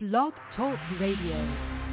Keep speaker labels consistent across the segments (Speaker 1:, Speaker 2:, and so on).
Speaker 1: Blog Talk Radio.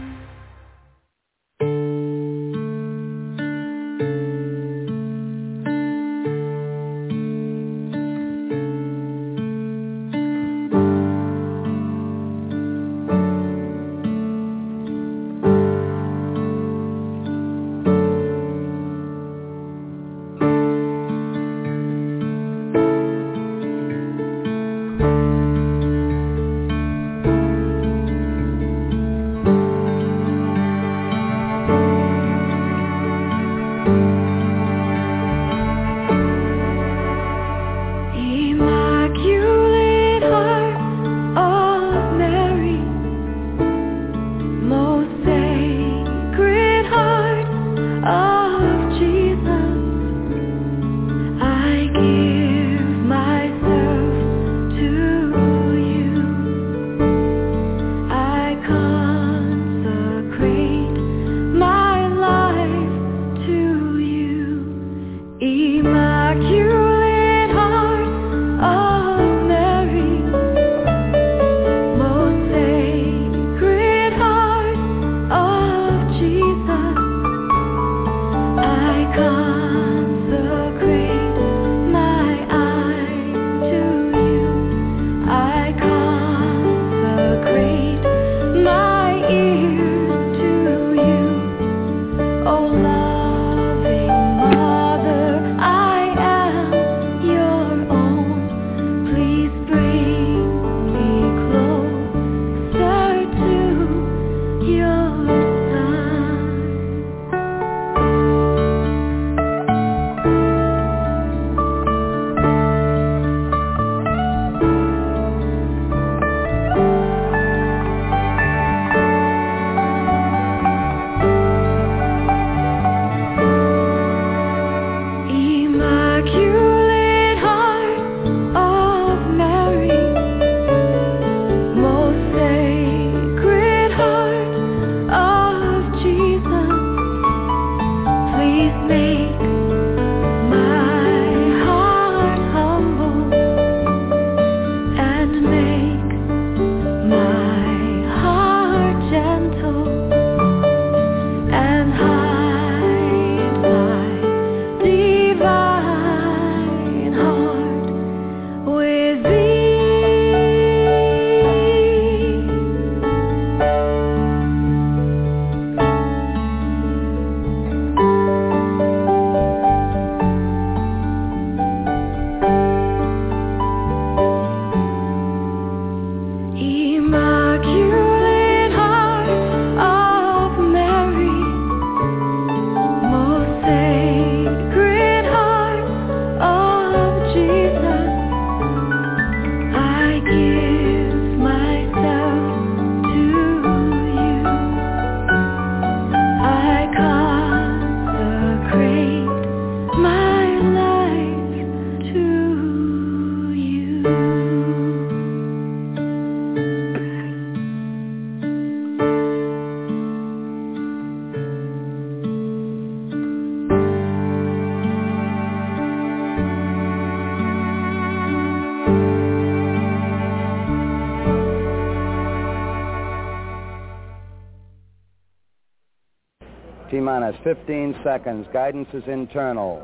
Speaker 2: T-minus 15 seconds. Guidance is internal.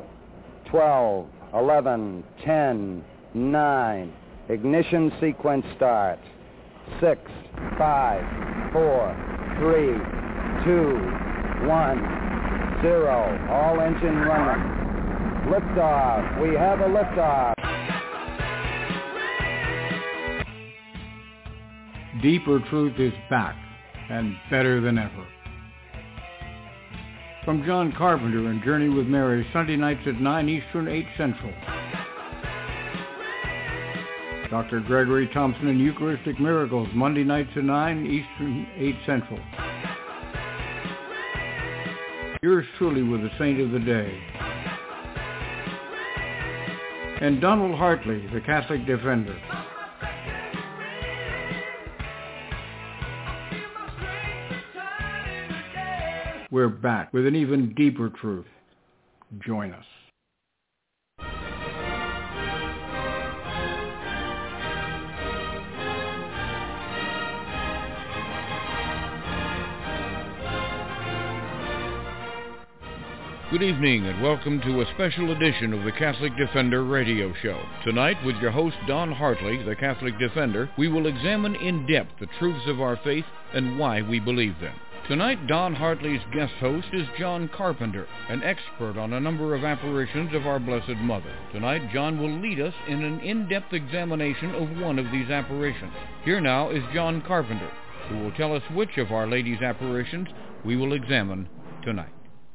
Speaker 2: 12, 11, 10, 9. Ignition sequence start. 6, 5, 4, 3, 2, 1, 0. All engine running. Liftoff. We have a liftoff.
Speaker 3: Deeper Truth is back and better than ever. From John Carpenter and Journey with Mary, Sunday nights at 9 Eastern, 8 Central. Dr. Gregory Thompson and Eucharistic Miracles, Monday nights at 9 Eastern, 8 Central. Yours truly with the Saint of the Day. And Donald Hartley, the Catholic Defender. We're back with an even deeper truth. Join us. Good evening and welcome to a special edition of the Catholic Defender radio show. Tonight, with your host Don Hartley, the Catholic Defender, we will examine in depth the truths of our faith and why we believe them. Tonight, Don Hartley's guest host is John Carpenter, an expert on a number of apparitions of our Blessed Mother. Tonight, John will lead us in an in-depth examination of one of these apparitions. Here now is John Carpenter, who will tell us which of Our Lady's apparitions we will examine tonight.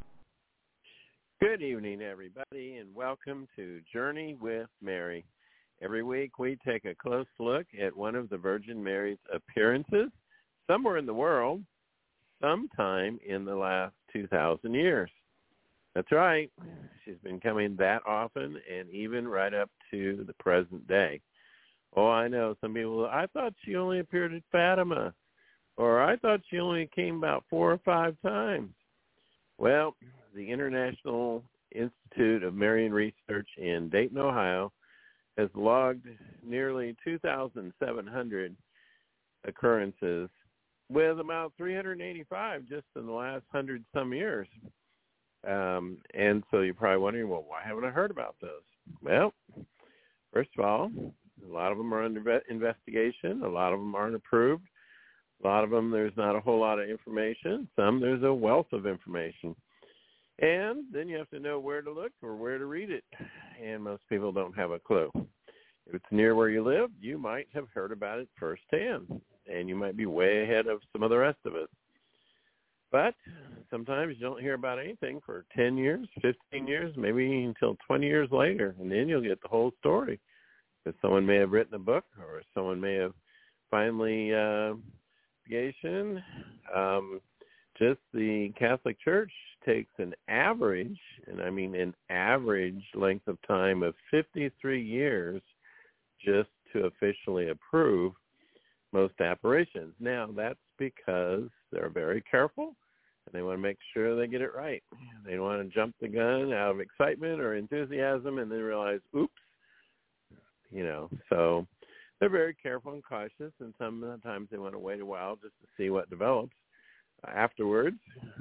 Speaker 4: Good evening, everybody, and welcome to Journey with Mary. Every week we take a close look at one of the Virgin Mary's appearances somewhere in the world, sometime in the last 2,000 years. That's right. She's been coming that often and even right up to the present day. Oh, I know. Some people, I thought she only appeared at Fatima, or I thought she only came about 4 or 5 times. Well, the International Institute of Marian Research in Dayton, Ohio, has logged nearly 2,700 occurrences, with about 385 just in the last 100-some years. And so you're probably wondering, well, why haven't I heard about those? Well, first of all, a lot of them are under investigation. A lot of them aren't approved. A lot of them, there's not a whole lot of information. Some, there's a wealth of information. And then you have to know where to look or where to read it. And most people don't have a clue. If it's near where you live, you might have heard about it firsthand. And you might be way ahead of some of the rest of us. But sometimes you don't hear about anything for 10 years, 15 years, maybe until 20 years later. And then you'll get the whole story. Because someone may have written a book, or someone may have finally just the Catholic Church takes an average, and I mean an average length of time of 53 years just to officially approve most apparitions. Now, that's because they're very careful, and they want to make sure they get it right. They don't want to jump the gun out of excitement or enthusiasm and then realize, oops, so they're very careful and cautious, and sometimes they want to wait a while just to see what develops afterwards.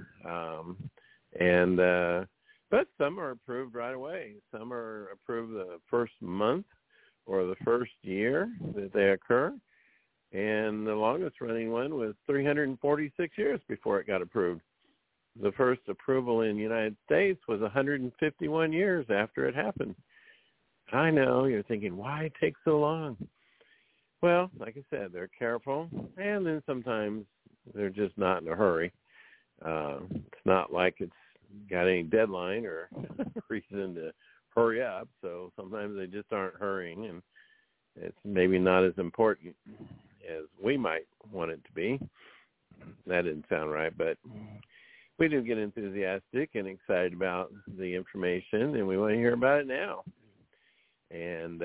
Speaker 4: But some are approved right away. Some are approved the first month or the first year that they occur. And the longest running one was 346 years before it got approved. The first approval in the United States was 151 years after it happened. I know, you're thinking, why take so long? Well, like I said, they're careful, and then sometimes they're just not in a hurry. It's not like it's got any deadline or reason to hurry up, so sometimes they just aren't hurrying, and it's maybe not as important as we might want it to be. That didn't sound right, but we do get enthusiastic and excited about the information, and we want to hear about it now. And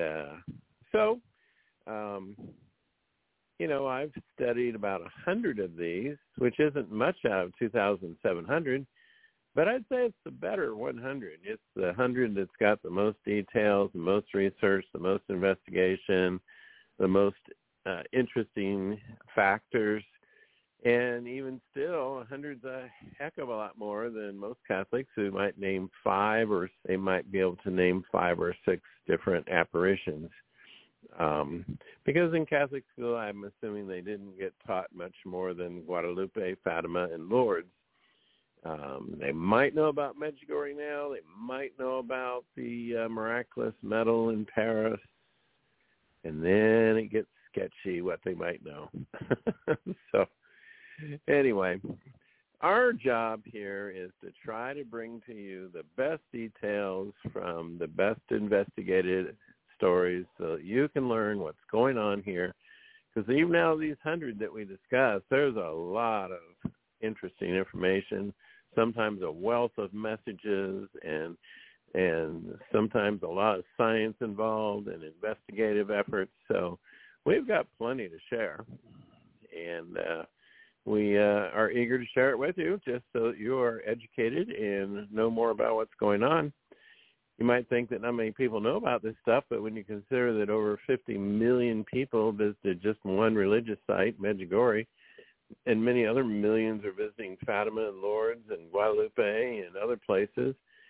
Speaker 4: I've studied about 100 of these, which isn't much out of 2,700, but I'd say it's the better 100. It's the 100 that's got the most details, the most research, the most investigation, the most interesting factors, and even still, 100's a heck of a lot more than most Catholics who might name 5, or they might be able to name 5 or 6 different apparitions. Because in Catholic school, I'm assuming they didn't get taught much more than Guadalupe, Fatima, and Lourdes. They might know about Medjugorje now. They might know about the miraculous medal in Paris. And then it gets sketchy what they might know. So anyway, our job here is to try to bring to you the best details from the best investigated stories so that you can learn what's going on here. Because even out of these 100 that we discussed, there's a lot of interesting information, sometimes a wealth of messages, and sometimes a lot of science involved and investigative efforts. So we've got plenty to share. And we are eager to share it with you just so that you are educated and know more about what's going on. You might think that not many people know about this stuff, but when you consider that over 50 million people visited just one religious site, Medjugorje, and many other millions are visiting Fatima and Lourdes and Guadalupe and other places,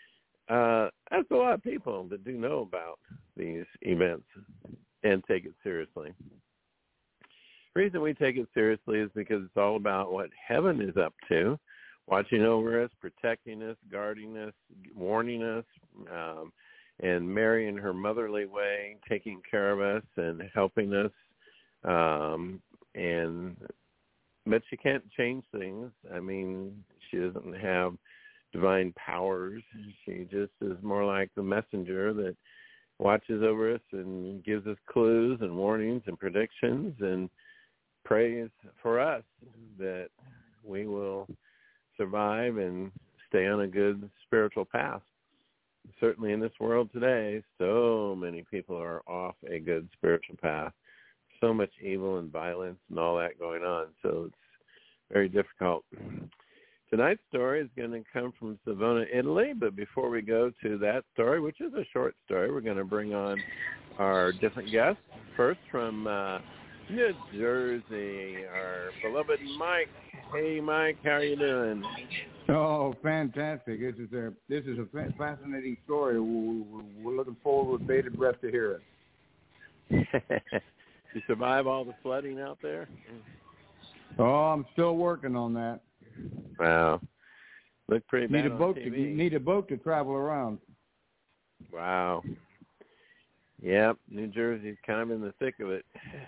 Speaker 4: that's a lot of people that do know about these events and take it seriously. The reason we take it seriously is because it's all about what heaven is up to, watching over us, protecting us, guarding us, warning us, and Mary in her motherly way taking care of us and helping us. But she can't change things. I mean, she doesn't have divine powers. She just is more like the messenger that watches over us and gives us clues and warnings and predictions and prays for us that we will survive and stay on a good spiritual path. Certainly in this world today, so many people are off a good spiritual path. So much evil and violence and all that going on. So it's very difficult. Tonight's story is going to come from Savona, Italy. But before we go to that story, which is a short story, we're going to bring on our different guests. First from New Jersey, our beloved Mike. Hey, Mike, how are you doing?
Speaker 5: Oh, fantastic! This is a fascinating story. We're looking forward with bated breath to hear it.
Speaker 4: You survive all the flooding out there?
Speaker 5: Oh, I'm still working on that.
Speaker 4: Wow, look pretty bad on TV.
Speaker 5: Need a boat to travel around.
Speaker 4: Wow. Yep, New Jersey's kind of in the thick of it.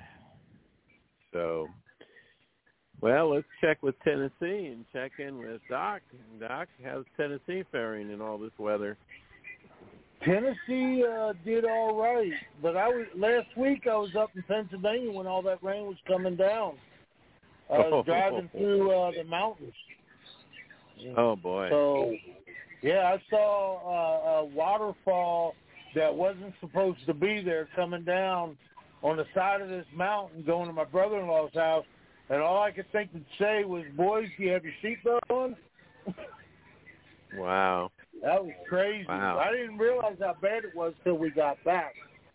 Speaker 4: So, well, let's check with Tennessee and check in with Doc. Doc, how's Tennessee faring in all this weather?
Speaker 6: Tennessee did all right, but last week I was up in Pennsylvania when all that rain was coming down. I was driving through the mountains.
Speaker 4: Oh, boy.
Speaker 6: So, yeah, I saw a waterfall that wasn't supposed to be there coming down on the side of this mountain going to my brother-in-law's house, and all I could think to say was, boys, do you have your seatbelt on?
Speaker 4: Wow.
Speaker 6: That was crazy.
Speaker 4: Wow.
Speaker 6: I didn't realize how bad it was till we got back.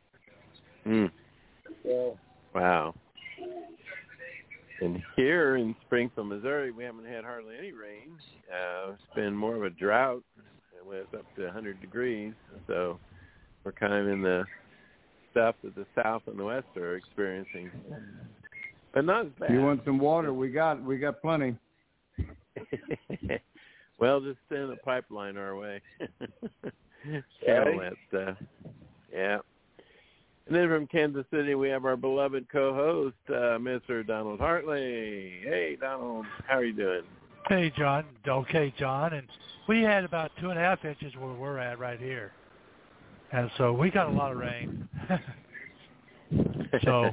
Speaker 6: So.
Speaker 4: Wow. And here in Springfield, Missouri, we haven't had hardly any rain. It's been more of a drought. It was up to 100 degrees. So we're kind of in the stuff that the South and the West are experiencing. But not as bad.
Speaker 5: You want some water? We got plenty.
Speaker 4: Well, just send a pipeline our way. Channel that stuff. Yeah. And then from Kansas City, we have our beloved co-host, Mr. Donald Hartley. Hey, Donald, how are you doing?
Speaker 7: Hey, John. Okay, John. And we had about 2.5 inches where we're at right here. And so we got a lot of rain. So,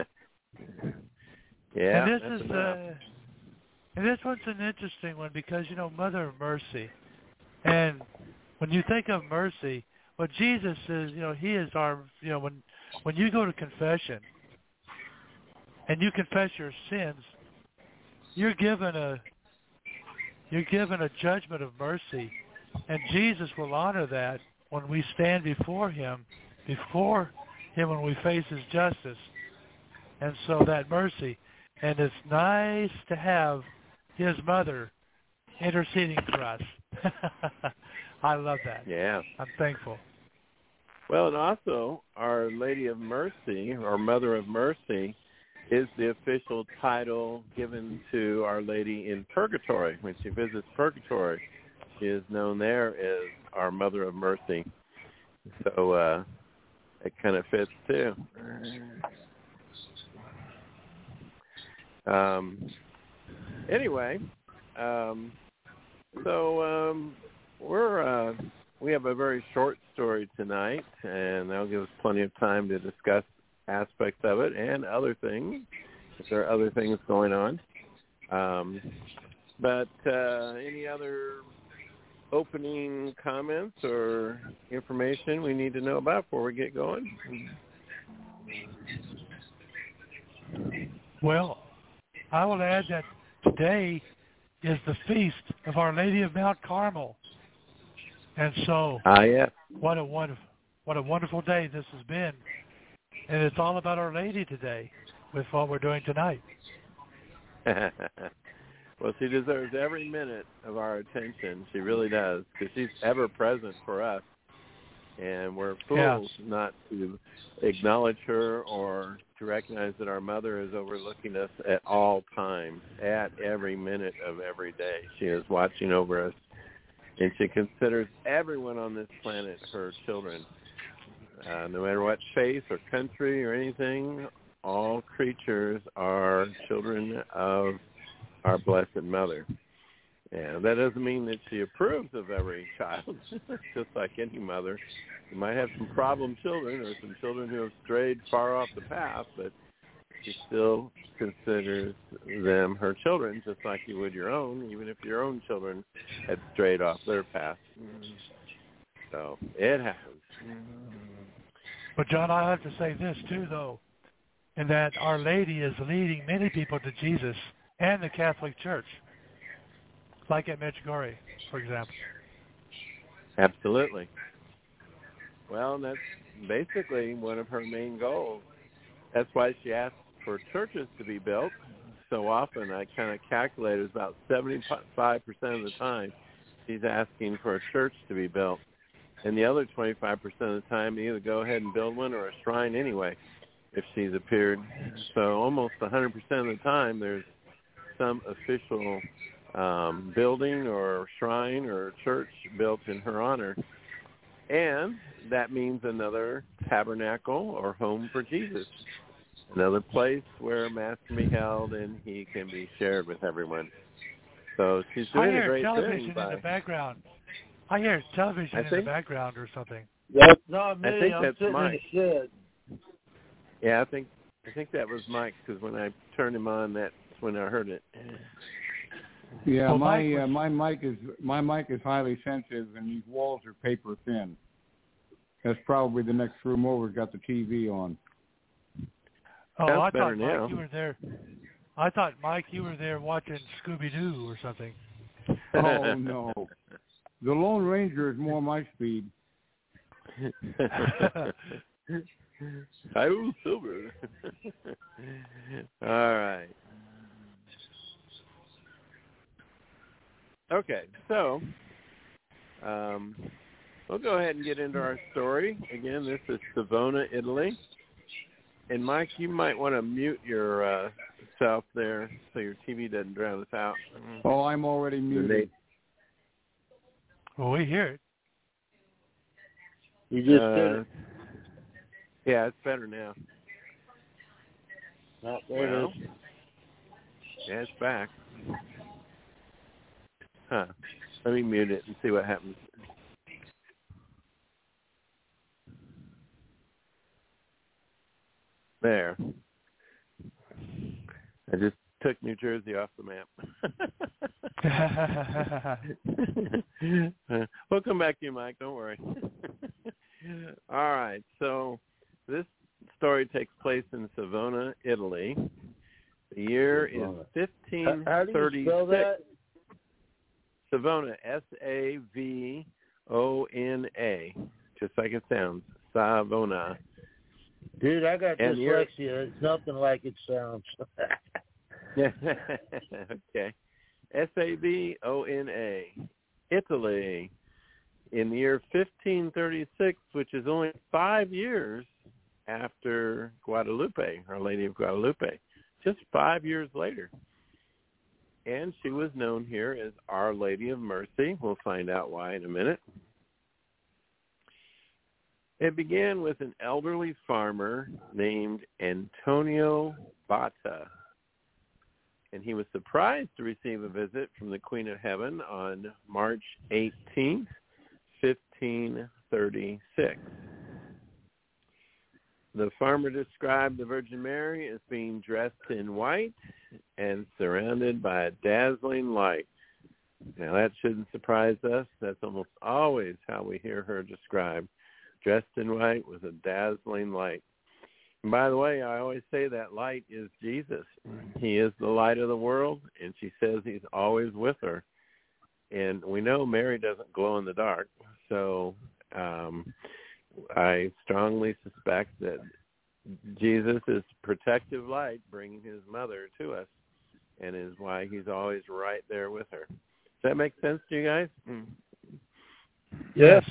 Speaker 4: yeah.
Speaker 7: And this one's an interesting one because, Mother of Mercy. And when you think of mercy, what Jesus is, he is our, when you go to confession and you confess your sins, you're given a judgment of mercy, and Jesus will honor that when we stand before him when we face his justice. And so that mercy, and it's nice to have his mother interceding for us. I love that.
Speaker 4: Yeah.
Speaker 7: I'm thankful.
Speaker 4: Well, and also, Our Lady of Mercy, or Mother of Mercy, is the official title given to Our Lady in Purgatory. When she visits Purgatory, she is known there as our Mother of Mercy. So it kind of fits, too. Anyway, we have a very short story tonight, and that'll give us plenty of time to discuss aspects of it and other things, if there are other things going on. But any other opening comments or information we need to know about before we get going?
Speaker 7: Well, I will add that today is the feast of Our Lady of Mount Carmel. And so,
Speaker 4: yeah.
Speaker 7: What a wonderful day this has been. And it's all about Our Lady today with what we're doing tonight.
Speaker 4: Well, she deserves every minute of our attention. She really does, because she's ever present for us. And we're fools not to acknowledge her or to recognize that our mother is overlooking us at all times, at every minute of every day. She is watching over us, and she considers everyone on this planet her children. No matter what faith or country or anything, all creatures are children of our Blessed Mother. And that doesn't mean that she approves of every child, just like any mother. You might have some problem children or some children who have strayed far off the path, but she still considers them her children, just like you would your own, even if your own children had strayed off their path. So it happens.
Speaker 7: But, John, I have to say this, too, though, in that Our Lady is leading many people to Jesus and the Catholic Church, like at Medjugorje, for example.
Speaker 4: Absolutely. Well, that's basically one of her main goals. That's why she asks for churches to be built so often. I kind of calculated about 75% of the time she's asking for a church to be built. And the other 25% of the time, either go ahead and build one or a shrine anyway, if she's appeared. So almost 100% of the time, there's some official building or shrine or church built in her honor. And that means another tabernacle or home for Jesus, another place where Mass can be held and he can be shared with everyone. So she's doing a great thing.
Speaker 7: I hear television in the background. I hear television in the background or something.
Speaker 6: That's not me.
Speaker 4: I think that's
Speaker 6: sitting
Speaker 4: Mike.
Speaker 6: in the shed.
Speaker 4: Yeah, I think that was Mike, because when I turned him on, that's when I heard it.
Speaker 5: Yeah,
Speaker 7: Well,
Speaker 5: my mic is highly sensitive, and these walls are paper thin. That's probably the next room over's got the TV on.
Speaker 7: Oh,
Speaker 4: That's
Speaker 7: I
Speaker 4: better
Speaker 7: thought,
Speaker 4: now.
Speaker 7: Mike, you were there. I thought, Mike, you were there watching Scooby-Doo or something.
Speaker 5: Oh, no. The Lone Ranger is more my speed.
Speaker 4: Hi, Silver. All right. Okay, so we'll go ahead and get into our story. Again, this is Savona, Italy. And, Mike, you might want to mute your self there so your TV doesn't drown us out.
Speaker 5: Oh, I'm already muted.
Speaker 7: Well, we hear it.
Speaker 6: You just did it.
Speaker 4: Yeah, it's better now.
Speaker 6: Oh, there it is.
Speaker 4: Yeah, it's back. Huh. Let me mute it and see what happens. There. I just took New Jersey off the map. We'll come back to you, Mike. Don't worry. All right. So this story takes place in Savona, Italy. The year is 1536.
Speaker 6: How do you spell that?
Speaker 4: Savona, Savona, just like it sounds, Savona.
Speaker 6: Dude, I got dyslexia. It's nothing like it sounds.
Speaker 4: Okay. Savona, Italy, in the year 1536, which is only 5 years after Guadalupe, Our Lady of Guadalupe, just 5 years later. And she was known here as Our Lady of Mercy. We'll find out why in a minute. It began with an elderly farmer named Antonio Botta. And he was surprised to receive a visit from the Queen of Heaven on March 18th, 1536. The farmer described the Virgin Mary as being dressed in white and surrounded by a dazzling light. Now, that shouldn't surprise us. That's almost always how we hear her described, dressed in white with a dazzling light. And by the way, I always say that light is Jesus. He is the light of the world, and she says he's always with her. And we know Mary doesn't glow in the dark, so I strongly suspect that Jesus is protective light bringing his mother to us. and is why he's always right there with her. Does that make sense to you guys?
Speaker 7: Yes.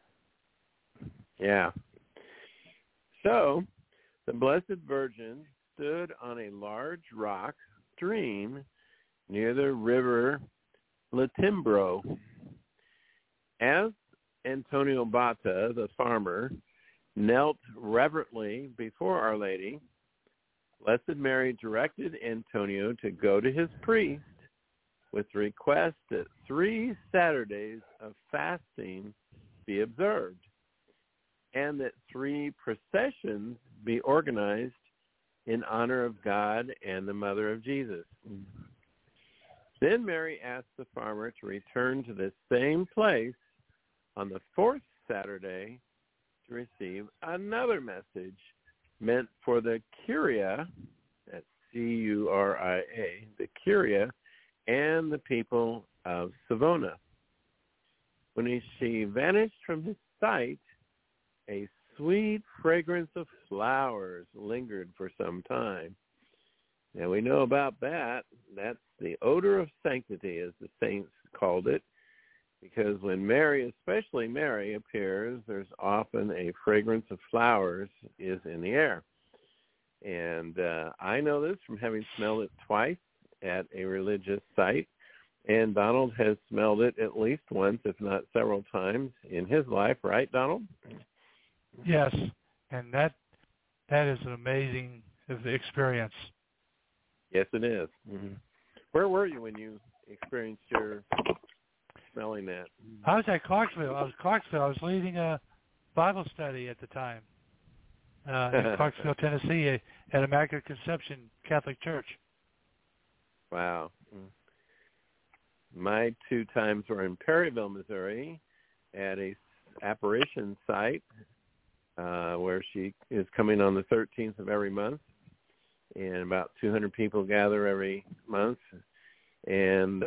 Speaker 4: Yeah. So, the Blessed Virgin stood on a large rock stream near the river Latimbro. As Antonio Bata, the farmer, knelt reverently before Our Lady, Blessed Mary directed Antonio to go to his priest with the request that 3 Saturdays of fasting be observed and that 3 processions be organized in honor of God and the Mother of Jesus. Then Mary asked the farmer to return to the same place on the 4th Saturday to receive another message meant for the Curia, that's C-U-R-I-A, the Curia, and the people of Savona. When she vanished from his sight, a sweet fragrance of flowers lingered for some time. Now we know about that. That's the odor of sanctity, as the saints called it, because when Mary, especially Mary, appears, there's often a fragrance of flowers is in the air. And I know this from having smelled it twice at a religious site, and Donald has smelled it at least once, if not several times in his life, right, Donald?
Speaker 7: Yes, and that is an amazing experience.
Speaker 4: Yes, it is. Mm-hmm. Where were you when you experienced your smelling that?
Speaker 7: I was at Clarksville. I was leading a Bible study at the time in Clarksville, Tennessee, at Immaculate Conception Catholic Church.
Speaker 4: Wow. My 2 times were in Perryville, Missouri, at a apparition site where she is coming on the 13th of every month, and about 200 people gather every month, and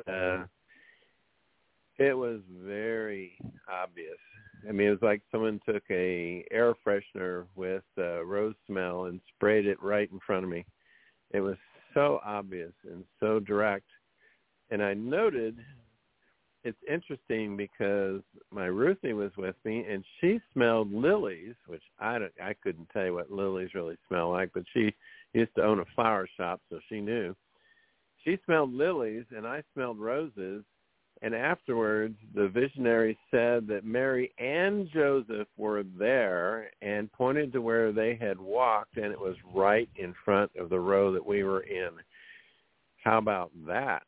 Speaker 4: it was very obvious. I mean, it was like someone took a air freshener with rose smell and sprayed it right in front of me. It was so obvious and so direct. And I noted, it's interesting because my Ruthie was with me, and she smelled lilies, which I couldn't tell you what lilies really smell like, but she used to own a flower shop, so she knew. She smelled lilies, and I smelled roses. And afterwards, the visionary said that Mary and Joseph were there and pointed to where they had walked, and it was right in front of the row that we were in. How about that?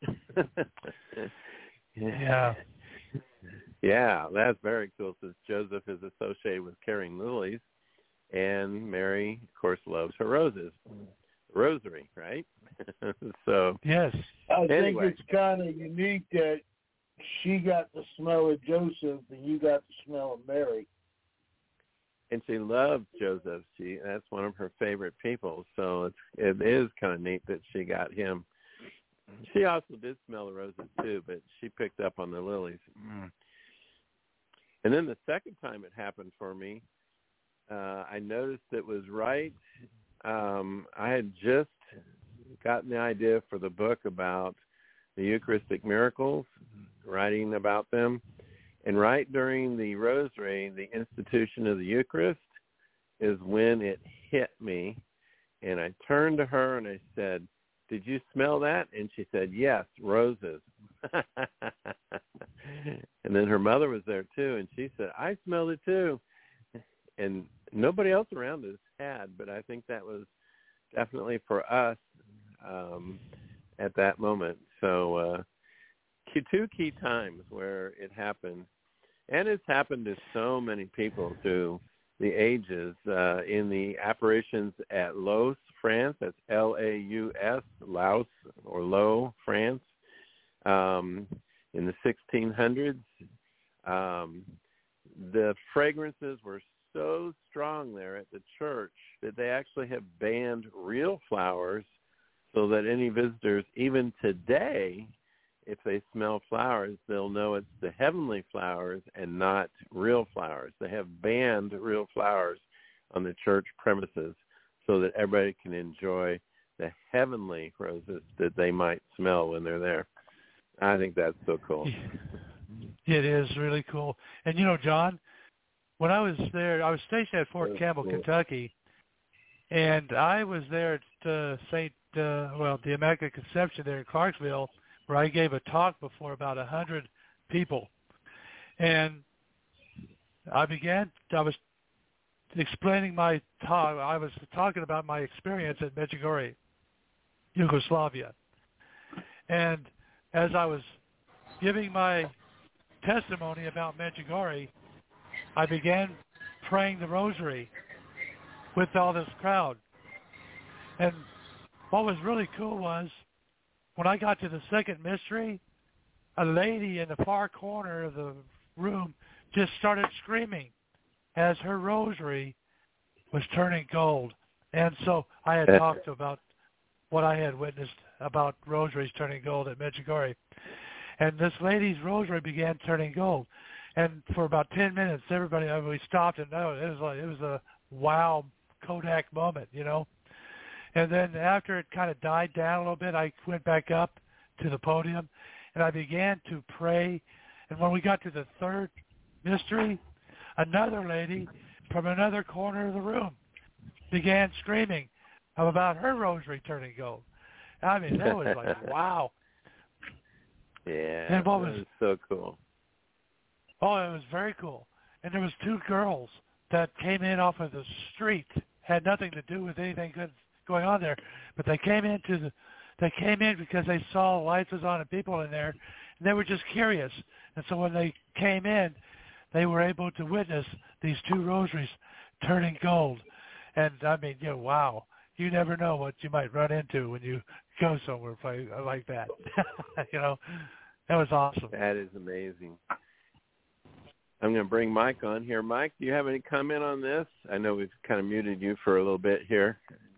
Speaker 7: Yeah.
Speaker 4: Yeah, that's very cool, since Joseph is associated with carrying lilies, and Mary, of course, loves her roses. Rosary, right? So
Speaker 7: yes.
Speaker 6: I think
Speaker 4: anyway.
Speaker 6: it's kind of unique that she got the smell of Joseph and you got the smell of Mary.
Speaker 4: And she loved Joseph. That's one of her favorite people. So it is kind of neat that she got him. She also did smell the roses too, but she picked up on the lilies. And then the second time it happened for me, I noticed it was right. I had just gotten the idea for the book about the Eucharistic miracles, writing about them. And right during the Rosary, the institution of the Eucharist, is when it hit me. And I turned to her and I said, "Did you smell that?" And she said, "Yes, roses." And then her mother was there too, and she said, "I smelled it too." And nobody else around us had, but I think that was definitely for us at that moment. So 2 key times where it happened. And it's happened to so many people through the ages. In the apparitions at Laos, France, that's L-A-U-S, Laos, or Lo, France, in the 1600s, the fragrances were so strong there at the church that they actually have banned real flowers so that any visitors, even today, if they smell flowers, they'll know it's the heavenly flowers and not real flowers. They have banned real flowers on the church premises so that everybody can enjoy the heavenly roses that they might smell when they're there. I think that's so cool.
Speaker 7: It is really cool. And, John, when I was there, I was stationed at Fort Campbell, Kentucky, and I was there at the Immaculate Conception there in Clarksville, where I gave a talk before about 100 people. And I was explaining my talk. I was talking about my experience at Medjugorje, Yugoslavia. And as I was giving my testimony about Medjugorje, I began praying the rosary with all this crowd. And what was really cool was when I got to the second mystery, a lady in the far corner of the room just started screaming as her rosary was turning gold. And so I had talked about what I had witnessed about rosaries turning gold at Medjugorje. And this lady's rosary began turning gold. And for about 10 minutes, everybody, we stopped and it was a wow Kodak moment, And then after it kind of died down a little bit, I went back up to the podium and I began to pray. And when we got to the third mystery, another lady from another corner of the room began screaming about her rosary turning gold. I mean, that was like, wow.
Speaker 4: Yeah,
Speaker 7: and what
Speaker 4: was so cool.
Speaker 7: Oh, it was very cool. And there was two girls that came in off of the street, had nothing to do with anything good going on there, but they came in because they saw the lights was on and people in there, and they were just curious. And so when they came in, they were able to witness these two rosaries turning gold. And I mean, wow. You never know what you might run into when you go somewhere like that. That was awesome.
Speaker 4: That is amazing. I'm going to bring Mike on here. Mike, do you have any comment on this? I know we've kind of muted you for a little bit here.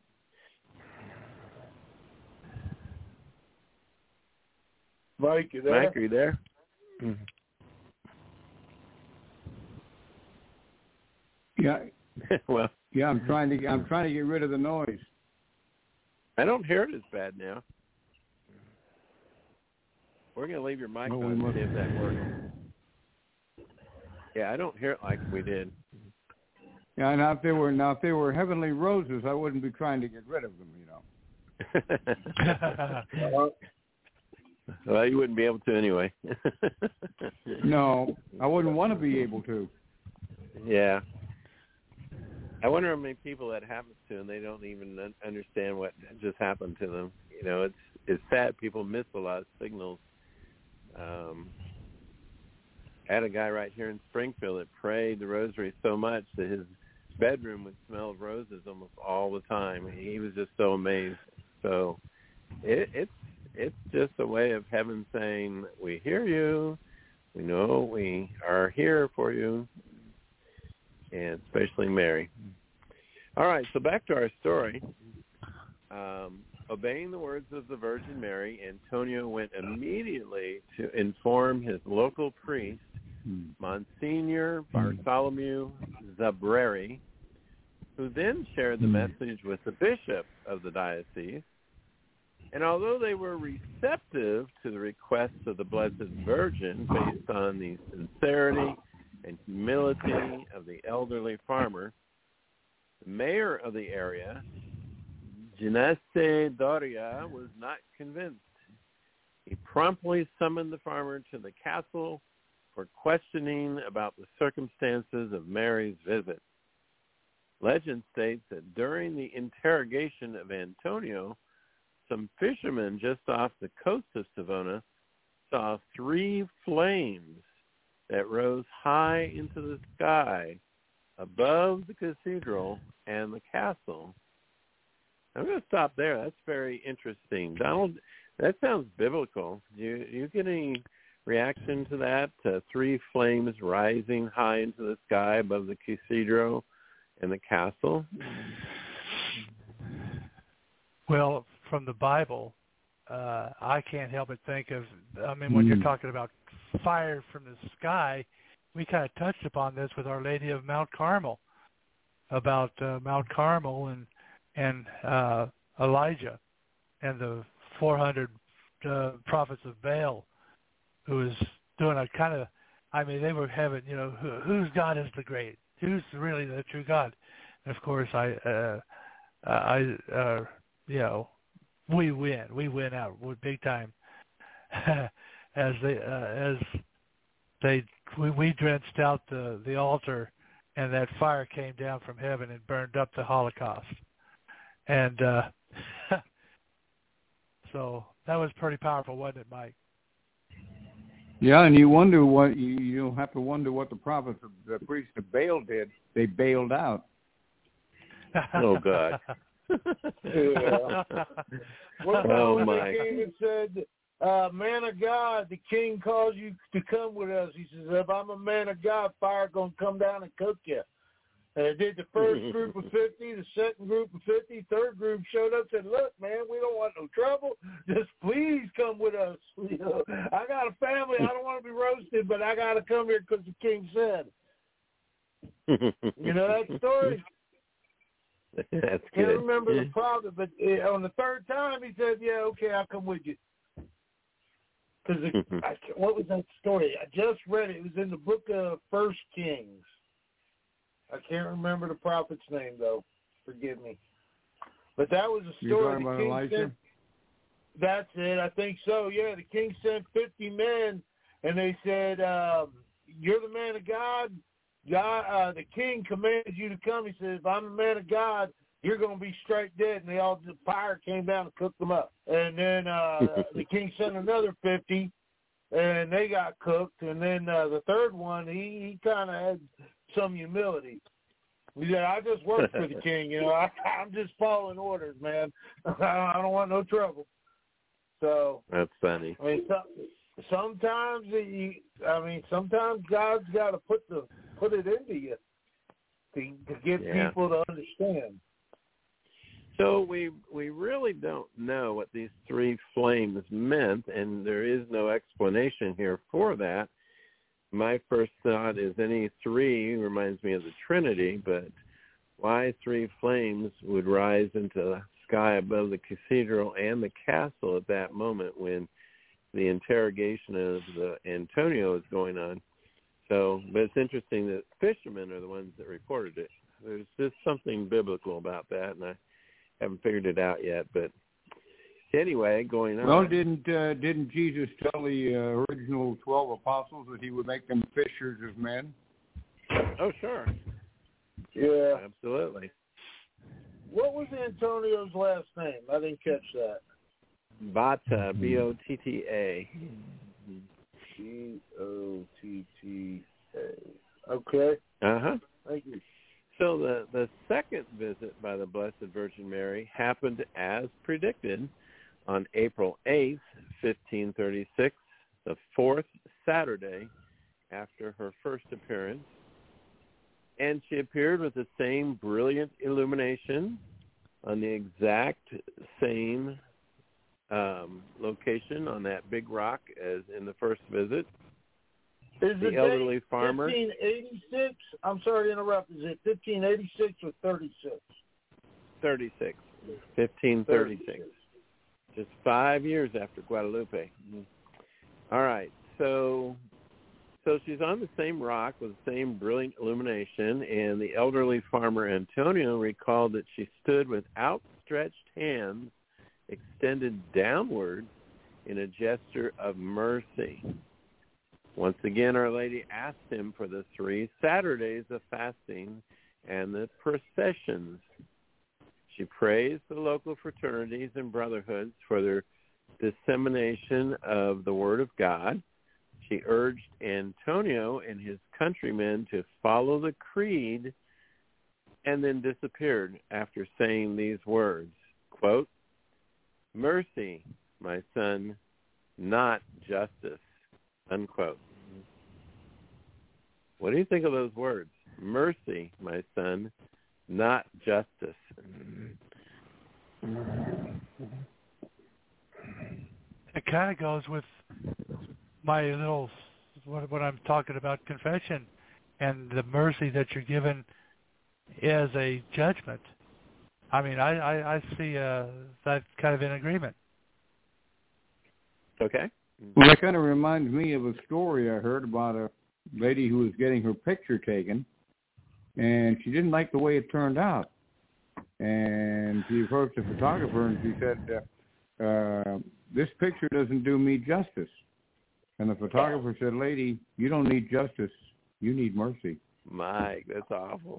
Speaker 6: Mike, you there?
Speaker 4: Mike, are you there?
Speaker 5: Mm-hmm. Yeah.
Speaker 4: Well.
Speaker 5: Yeah, I'm trying to get rid of the noise.
Speaker 4: I don't hear it as bad now. We're going to leave your mic on and see if that works. Yeah, I don't hear it like we did.
Speaker 5: Yeah, now if they were heavenly roses, I wouldn't be trying to get rid of them,
Speaker 4: Well, you wouldn't be able to anyway.
Speaker 5: No, I wouldn't want to be able to.
Speaker 4: Yeah. I wonder how many people that happens to, and they don't even understand what just happened to them. It's sad. People miss a lot of signals. I had a guy right here in Springfield that prayed the rosary so much that his bedroom would smell of roses almost all the time. He was just so amazed. So it's just a way of heaven saying, we hear you. We know we are here for you. And especially Mary. All right, so back to our story. Obeying the words of the Virgin Mary, Antonio went immediately to inform his local priest, Monsignor Bartholomew Zabreri, who then shared the message with the bishop of the diocese. And although they were receptive to the requests of the Blessed Virgin based on the sincerity and humility of the elderly farmer, the mayor of the area, Giuseppe Doria, was not convinced. He promptly summoned the farmer to the castle for questioning about the circumstances of Mary's visit. Legend states that during the interrogation of Antonio, some fishermen just off the coast of Savona saw 3 flames that rose high into the sky above the cathedral and the castle. I'm going to stop there. That's very interesting. Donald, that sounds biblical. Do you get any reaction to that? 3 flames rising high into the sky above the cathedral and the castle?
Speaker 7: Well, from the Bible, I can't help but think of, when you're talking about fire from the sky, we kind of touched upon this with Our Lady of Mount Carmel, about Mount Carmel and Elijah the 400 prophets of Baal, who was doing a kind of, I mean, they were having, whose God is the great? Who's really the true God? And of course, we win. We win out big time. We drenched out the altar, and that fire came down from heaven and burned up the Holocaust. And so that was pretty powerful, wasn't it, Mike?
Speaker 5: Yeah, and you wonder what you have to wonder what the prophets, the priests of Baal did. They bailed out.
Speaker 4: Oh God.
Speaker 6: Yeah.
Speaker 4: Oh my.
Speaker 6: The king had said, man of God, the king calls you to come with us. He says, if I'm a man of God, fire going to come down and cook you. And it did the first group of 50, the second group of 50, third group showed up and said, look, man, we don't want no trouble. Just please come with us. I got a family. I don't want to be roasted, but I got to come here because the king said. You know that story?
Speaker 4: That's good.
Speaker 6: Can't remember the prophet, but on the third time he said, yeah, okay, I'll come with you. Because what was that story? I just read it. It was in the book of 1 Kings. I can't remember the prophet's name, though. Forgive me. But that was a story.
Speaker 5: You're talking about Elijah?
Speaker 6: That's it. I think so. Yeah, the king sent 50 men, and they said, you're the man of God. The king commanded you to come. He said, if I'm a man of God, you're going to be straight dead. And the fire came down and cooked them up. And then the king sent another 50, and they got cooked. And then the third one, he kind of had some humility. He said, I just work for the king. I'm just following orders, man. I don't want no trouble. So
Speaker 4: that's funny.
Speaker 6: I mean, sometimes sometimes God's got to put it into you to get people to understand.
Speaker 4: So we really don't know what these three flames meant, and there is no explanation here for that. My first thought is any three reminds me of the Trinity, but why three flames would rise into the sky above the cathedral and the castle at that moment when the interrogation of the Antonio is going on. So, but it's interesting that fishermen are the ones that reported it. There's just something biblical about that, and I haven't figured it out yet. But anyway, going on.
Speaker 5: Well, didn't Jesus tell the original 12 apostles that he would make them fishers of men?
Speaker 4: Oh, sure.
Speaker 6: Yeah.
Speaker 4: Absolutely.
Speaker 6: What was Antonio's last name? I didn't catch that.
Speaker 4: Botta, B-O-T-T-A.
Speaker 6: B-O-T-T-A. Okay.
Speaker 4: Uh-huh.
Speaker 6: Thank you.
Speaker 4: So the second visit by the Blessed Virgin Mary happened as predicted on April 8th, 1536, the fourth Saturday after her first appearance. And she appeared with the same brilliant illumination on the exact same location on that big rock as in the first visit.
Speaker 6: Is
Speaker 4: the elderly farmer.
Speaker 6: 1586? I'm sorry to interrupt. Is it 1586 or 36?
Speaker 4: 36. 1536. Just 5 years after Guadalupe. All right. So she's on the same rock with the same brilliant illumination, and the elderly farmer Antonio recalled that she stood with outstretched hands extended downward in a gesture of mercy. Once again, Our Lady asked him for the 3 Saturdays of fasting and the processions. She praised the local fraternities and brotherhoods for their dissemination of the Word of God. She urged Antonio and his countrymen to follow the creed and then disappeared after saying these words, quote, "Mercy, my son, not justice," unquote. What do you think of those words? Mercy, my son, not justice.
Speaker 7: It kind of goes with my little, what I'm talking about, confession, and the mercy that you're given as a judgment. I mean, I see that kind of in agreement.
Speaker 4: Okay.
Speaker 5: Well, that kind of reminds me of a story I heard about a lady who was getting her picture taken, and she didn't like the way it turned out. And she approached the photographer and she said, this picture doesn't do me justice. And the photographer said, lady, you don't need justice. You need mercy.
Speaker 4: Mike, that's awful.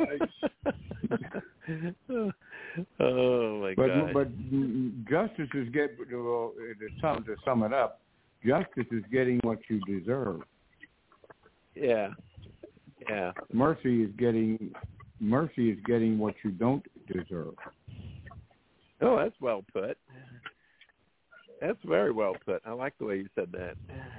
Speaker 4: Oh, my God.
Speaker 5: But justice is to sum it up, justice is getting what you deserve.
Speaker 4: Yeah. Yeah.
Speaker 5: Mercy is getting what you don't deserve.
Speaker 4: Oh, that's well put. That's very well put. I like the way you said that.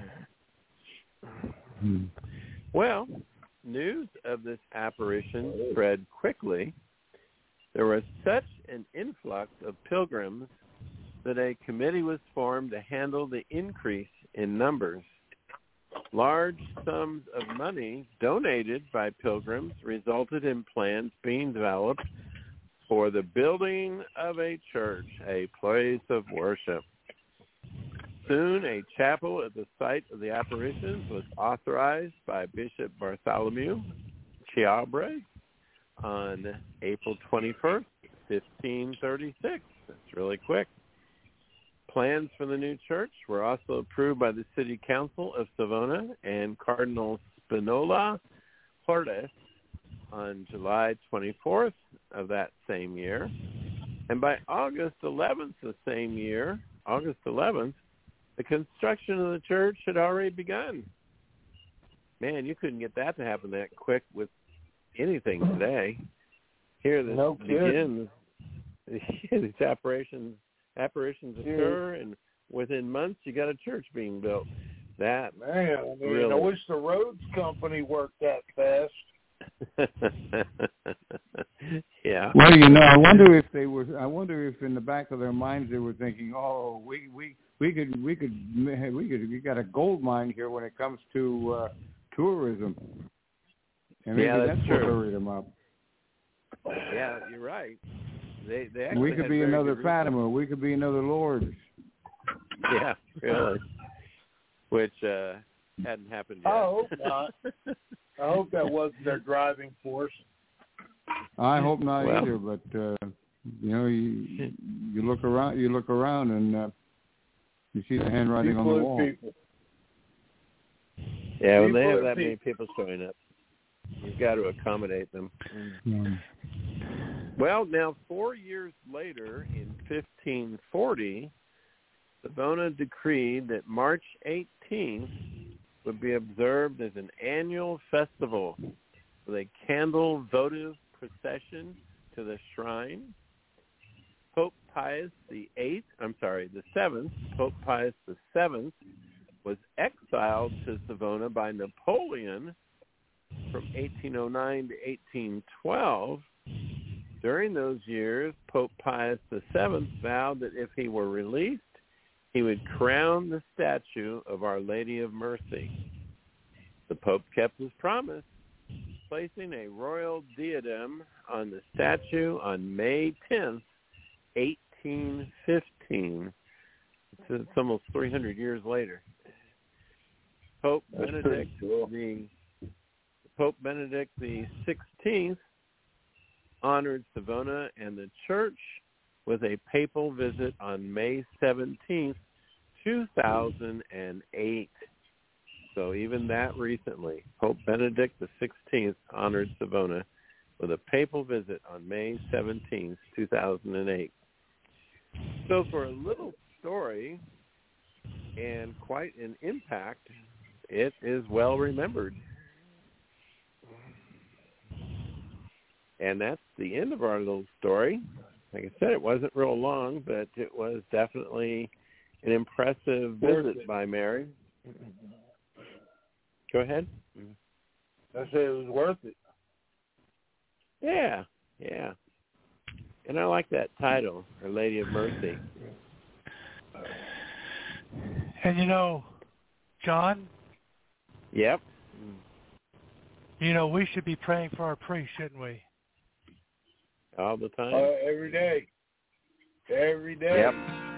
Speaker 4: Well, news of this apparition spread quickly. There was such an influx of pilgrims that a committee was formed to handle the increase in numbers. Large sums of money donated by pilgrims resulted in plans being developed for the building of a church, a place of worship. Soon, a chapel at the site of the apparitions was authorized by Bishop Bartholomew Chiabre on April 21st, 1536. That's really quick. Plans for the new church were also approved by the City Council of Savona and Cardinal Spinola Hordes on July 24th of that same year. And by August 11th the same year, August 11th, the construction of the church had already begun. Man, you couldn't get that to happen that quick with anything today. Here this begins. These apparitions occur, and within months you got a church being built. That
Speaker 6: man,
Speaker 4: really...
Speaker 6: I wish the roads company worked that fast.
Speaker 4: Yeah.
Speaker 5: Well, I wonder if in the back of their minds they were thinking, "Oh, we got a gold mine here when it comes to tourism." And maybe that's what hurried them up.
Speaker 4: Yeah, you're right. They
Speaker 5: we could be another Fatima. We could be another Lourdes.
Speaker 4: Yeah, really. Which hadn't happened yet.
Speaker 6: I hope not. I hope that wasn't their driving force.
Speaker 5: I hope not either. But you look around, and you see the handwriting on the wall.
Speaker 6: People.
Speaker 4: Yeah, when they have that many people showing up, you've got to accommodate them.
Speaker 5: Yeah.
Speaker 4: Well, now 4 years later, in 1540, Savona decreed that March 18th would be observed as an annual festival with a candle votive procession to the shrine. Pope Pius the seventh, Pope Pius the Seventh, was exiled to Savona by Napoleon from 1809 to 1812. During those years, Pope Pius VII vowed that if he were released, he would crown the statue of Our Lady of Mercy. The Pope kept his promise, placing a royal diadem on the statue on May 10th, 1815. It's almost 300 years later. Pope Benedict the 16th honored Savona and the church with a papal visit on May 17th, 2008. So even that recently, Pope Benedict the 16th honored Savona with a papal visit on May 17th, 2008. So for a little story and quite an impact, it is well remembered. And that's the end of our little story. Like I said, it wasn't real long, but it was definitely an impressive visit by Mary. Go ahead.
Speaker 6: I said it was worth it.
Speaker 4: Yeah. And I like that title, Our Lady of Mercy.
Speaker 7: And John?
Speaker 4: Yep.
Speaker 7: We should be praying for our priests, shouldn't we?
Speaker 4: All the time.
Speaker 6: Every day. Every day.
Speaker 4: Yep.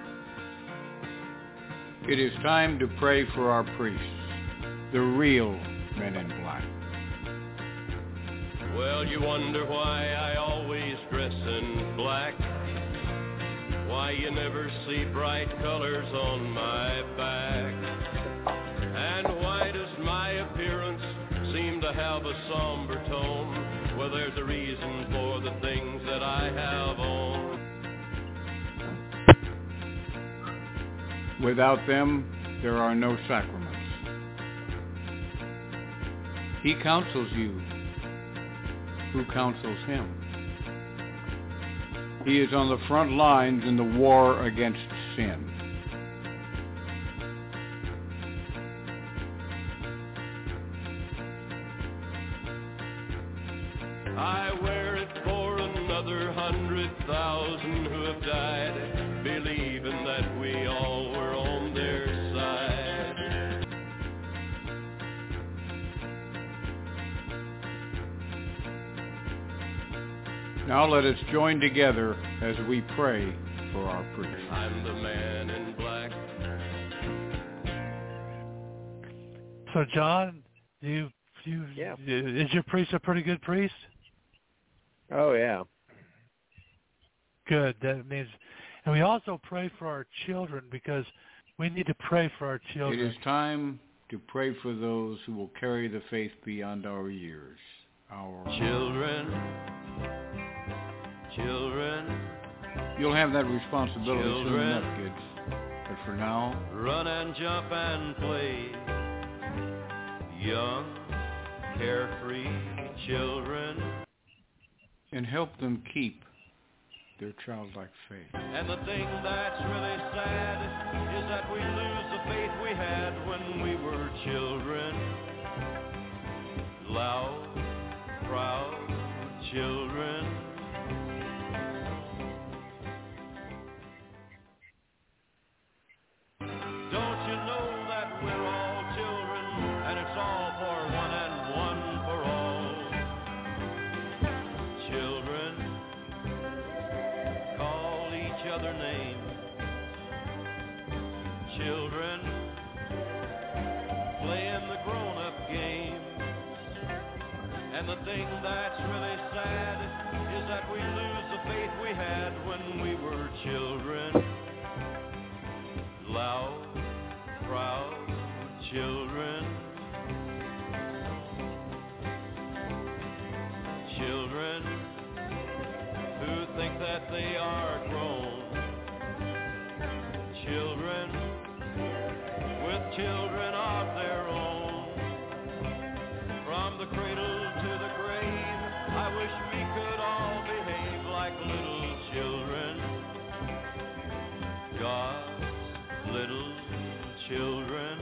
Speaker 5: It is time to pray for our priests, the real men in black.
Speaker 8: Well, you wonder why I always dress in black, why you never see bright colors on my back, and why does my appearance seem to have a somber tone? Well, there's a reason for the things that I have on.
Speaker 5: Without them, there are no sacraments. He counsels you. Who counsels him? He is on the front lines in the war against sin.
Speaker 8: I wear it for another 100,000 who have died, believing that we all were on their side.
Speaker 5: Now let us join together as we pray for our priests.
Speaker 8: I'm the man in black.
Speaker 7: So, John,
Speaker 4: Yeah.
Speaker 7: is your priest a pretty good priest?
Speaker 4: Oh, yeah.
Speaker 7: Good. That means, and we also pray for our children because we need to pray for our children.
Speaker 5: It is time to pray for those who will carry the faith beyond our years. Our
Speaker 8: Children.
Speaker 5: You'll have that responsibility soon
Speaker 8: Children.
Speaker 5: enough, kids. But for now,
Speaker 8: Run and jump and play. Young, carefree children.
Speaker 5: and help them keep their childlike faith.
Speaker 8: And the thing that's really sad is that we lose the faith we had when we were children. Loud, proud children. Don't you know that we're all children, and it's all for one and one for all? Children, call each other names. Children, playing the grown-up game. And the thing that's really sad is that we lose the faith we had when we were children. Loud, proud children. Children who think that they are grown. Children with children of their own. From the cradle to the grave, I wish we could all behave like little children. God's little children.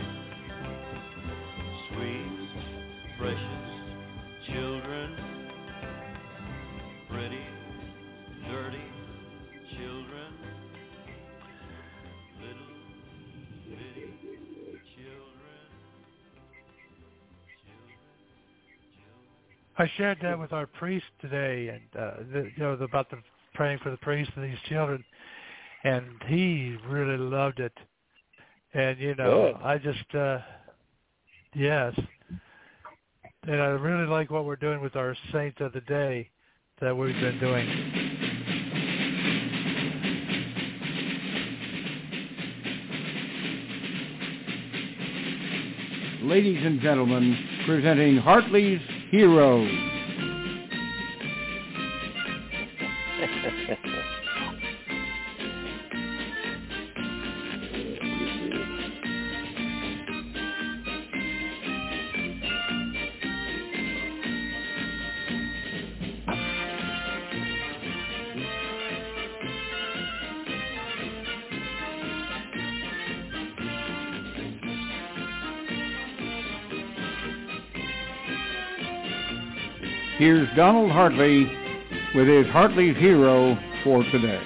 Speaker 8: Sweet, precious children. Pretty, dirty children. Little, bitty children.
Speaker 7: I shared that with our priest today, and about the praying for the priest and these children, and he really loved it. And
Speaker 4: Good.
Speaker 7: I just yes, and I really like what we're doing with our saints of the day that we've been doing.
Speaker 5: Ladies and gentlemen, presenting Hartley's Heroes. Here's Donald Hartley with his Hartley's Hero for today.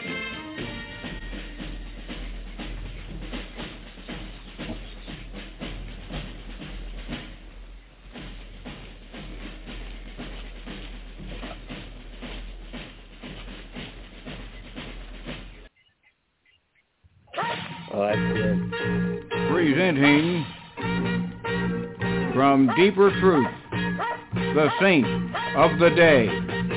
Speaker 4: Oh, that's good.
Speaker 5: Presenting from Deeper Truth, the Saint of the Day.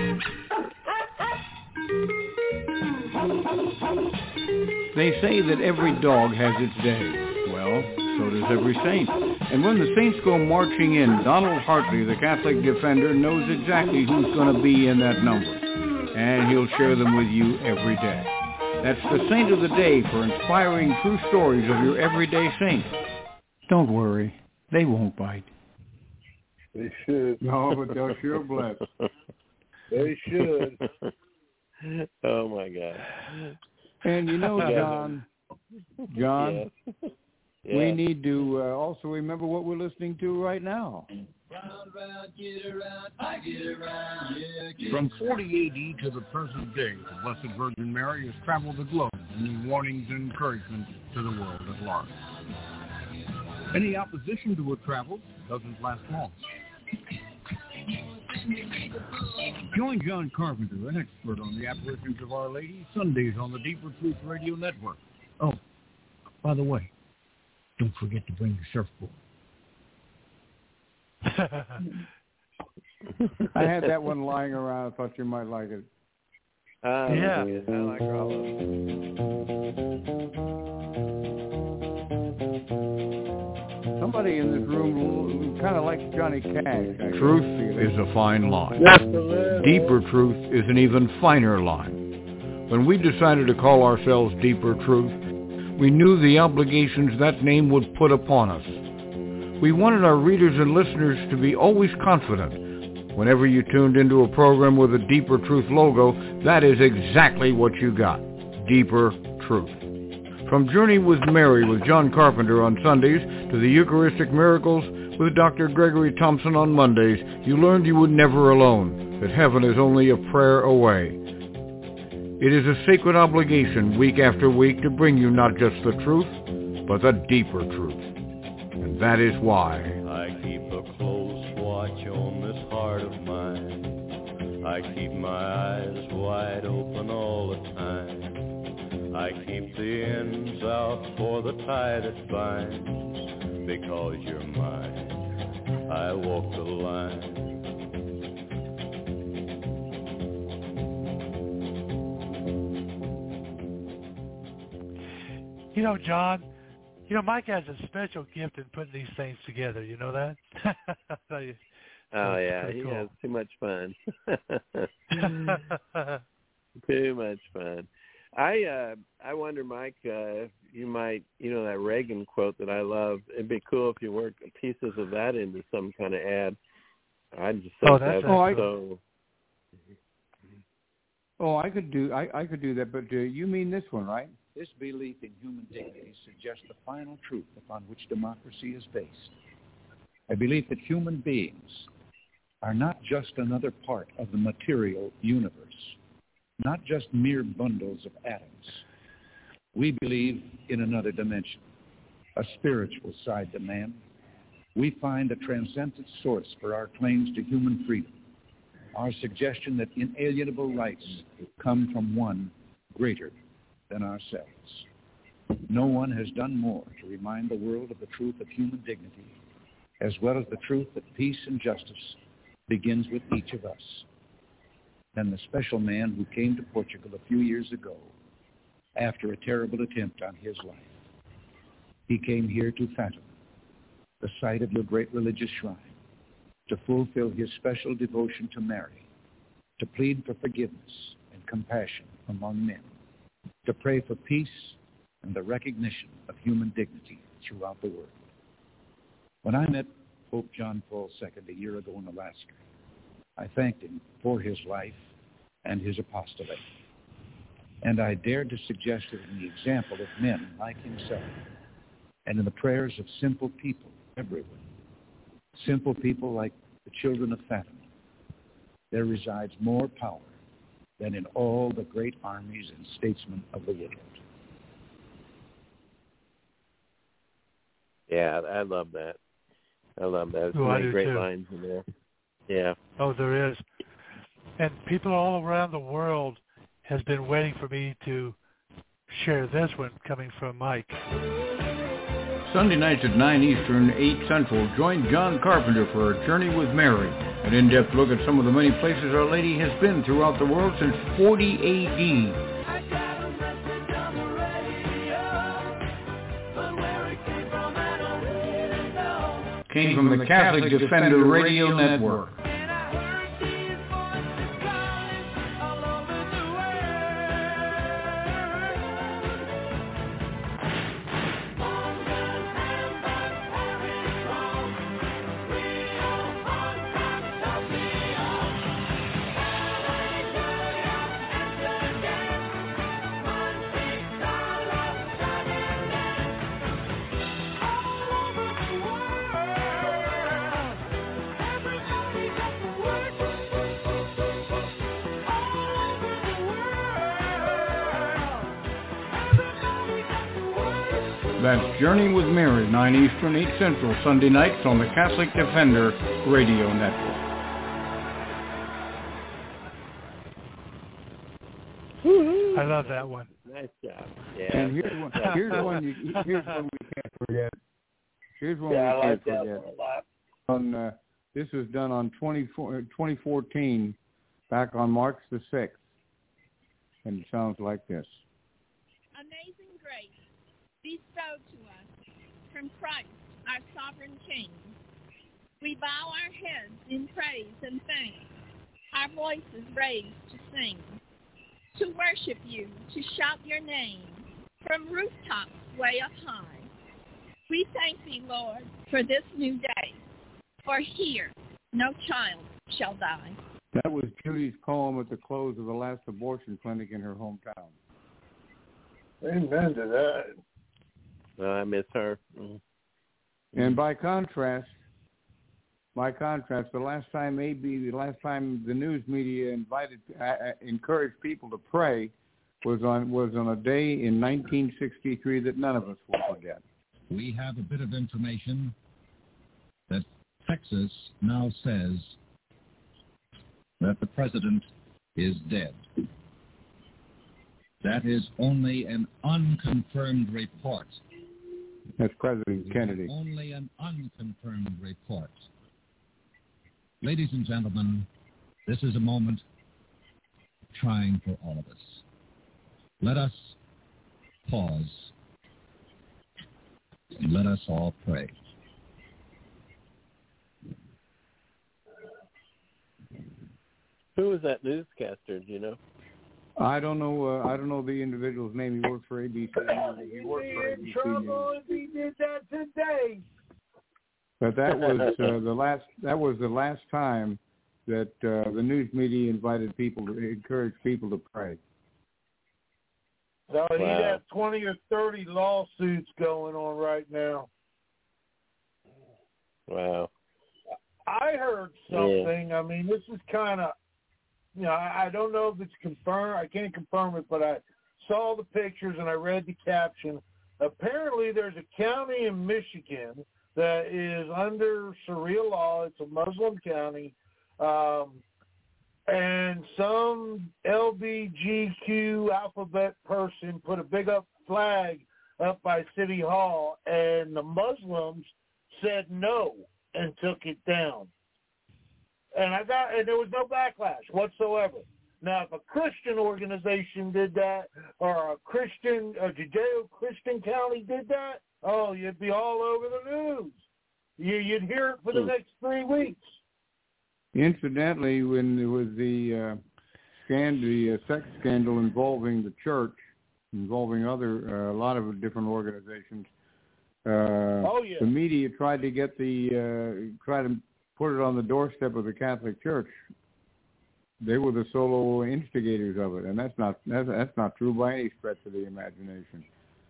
Speaker 5: They say that every dog has its day. Well, so does every saint. And when the saints go marching in, Donald Hartley, the Catholic Defender, knows exactly who's going to be in that number. And he'll share them with you every day. That's the Saint of the Day for inspiring true stories of your everyday saint. Don't worry, they won't bite.
Speaker 6: They should.
Speaker 5: No, but they'll sure bless.
Speaker 6: They should.
Speaker 4: Oh, my God.
Speaker 5: And you know, John,
Speaker 4: yes.
Speaker 5: we need to also remember what we're listening to right now.
Speaker 9: Round, round, get around, I get around, yeah,
Speaker 10: From 40 A.D. to the present day, the Blessed Virgin Mary has traveled the globe, bringing warnings and encouragement to the world at large. Any opposition to her travel doesn't last long. Join John Carpenter, an expert on the apparitions of Our Lady, Sundays on the Deeper Truth Radio Network. Oh, by the way, don't forget to bring your surfboard.
Speaker 5: I had that one lying around. I thought you might like it.
Speaker 7: Yeah.
Speaker 4: I like all of them.
Speaker 5: Somebody in this room kind of likes Johnny Cash.
Speaker 3: Truth is a fine line. Deeper Truth is an even finer line. When we decided to call ourselves Deeper Truth, we knew the obligations that name would put upon us. We wanted our readers and listeners to be always confident. Whenever you tuned into a program with a Deeper Truth logo, that is exactly what you got. Deeper Truth. From Journey with Mary with John Carpenter on Sundays to the Eucharistic Miracles with Dr. Gregory Thompson on Mondays, you learned you were never alone, that heaven is only a prayer away. It is a sacred obligation week after week to bring you not just the truth, but the deeper truth. And that is why
Speaker 8: I keep a close watch on this heart of mine. I keep my eyes wide open all the time. I keep the ends out for the tie that binds. Because you're mine, I walk the line.
Speaker 7: You know, John, Mike has a special gift in putting these things together. You know that?
Speaker 4: Oh, yeah. He has too much fun. Too much fun. I wonder, Mike, you might, that Reagan quote that I love, it'd be cool if you worked pieces of that into some kind of ad. I just think
Speaker 5: I could do that, but you mean this one, right?
Speaker 11: This belief in human dignity suggests the final truth upon which democracy is based. A belief that human beings are not just another part of the material universe, not just mere bundles of atoms. We believe in another dimension, a spiritual side to man. We find a transcendent source for our claims to human freedom, our suggestion that inalienable rights come from one greater than ourselves. No one has done more to remind the world of the truth of human dignity, as well as the truth that peace and justice begins with each of us, than the special man who came to Portugal a few years ago after a terrible attempt on his life. He came here to Fatima, the site of your great religious shrine, to fulfill his special devotion to Mary, to plead for forgiveness and compassion among men, to pray for peace and the recognition of human dignity throughout the world. When I met Pope John Paul II a year ago in Alaska, I thanked him for his life and his apostolate. And I dared to suggest that in the example of men like himself and in the prayers of simple people everywhere, simple people like the children of Fatima, there resides more power than in all the great armies and statesmen of the world.
Speaker 4: Yeah, I love that. There's
Speaker 7: Oh,
Speaker 4: many great lines in there. Yeah.
Speaker 7: Oh, there is. And people all around the world has been waiting for me to share this one coming from Mike.
Speaker 3: Sunday nights at 9 Eastern, 8 Central, join John Carpenter for A Journey with Mary, an in-depth look at some of the many places Our Lady has been throughout the world since 40 A.D. Came from the Catholic Defender Radio Network. That's Journey with Mary, 9 Eastern, 8 Central, Sunday nights on the Catholic Defender Radio Network.
Speaker 7: I love that one.
Speaker 4: Nice job. Yeah.
Speaker 5: And here's one we can't forget. Here's one we can't forget. This was done on 2014, back on March the 6th. And it sounds like this.
Speaker 12: Amazing grace bestowed to us from Christ, our sovereign King. We bow our heads in praise and thanks, our voices raised to sing, to worship you, to shout your name from rooftops way up high. We thank thee, Lord, for this new day, for here no child shall die.
Speaker 5: That was Judy's poem at the close of the last abortion clinic in her hometown.
Speaker 6: Amen to that.
Speaker 4: I miss her.
Speaker 5: And by contrast, the last time the news media encouraged people to pray was on a day in 1963 that none of us will forget.
Speaker 11: We have a bit of information that Texas now says that the president is dead. That is only an unconfirmed report.
Speaker 5: That's President Kennedy.
Speaker 11: Only an unconfirmed report. Ladies and gentlemen, this is a moment trying for all of us. Let us pause and let us all pray.
Speaker 4: Who was that newscaster? Do you know?
Speaker 5: I don't know. I don't know the individual's name. He worked for ABC. He worked for ABC.
Speaker 6: In trouble if he did that today.
Speaker 5: But that was the last time that the news media encouraged people to pray.
Speaker 6: So he'd have 20 or 30 lawsuits going on right now.
Speaker 4: Wow.
Speaker 6: I heard something. Yeah. I mean, this is kind of, I don't know if it's confirmed. I can't confirm it, but I saw the pictures and I read the caption. Apparently there's a county in Michigan that is under Sharia law. It's a Muslim county. And some LBGQ alphabet person put a big up flag up by City Hall, and the Muslims said no and took it down. And there was no backlash whatsoever. Now, if a Christian organization did that, or a Judeo-Christian county did that, oh, you'd be all over the news. You'd hear it for the next 3 weeks.
Speaker 5: Incidentally, when there was the sex scandal involving the church, involving a lot of different organizations, the media tried to put it on the doorstep of the Catholic Church. They were the solo instigators of it, and that's not true by any stretch of the imagination.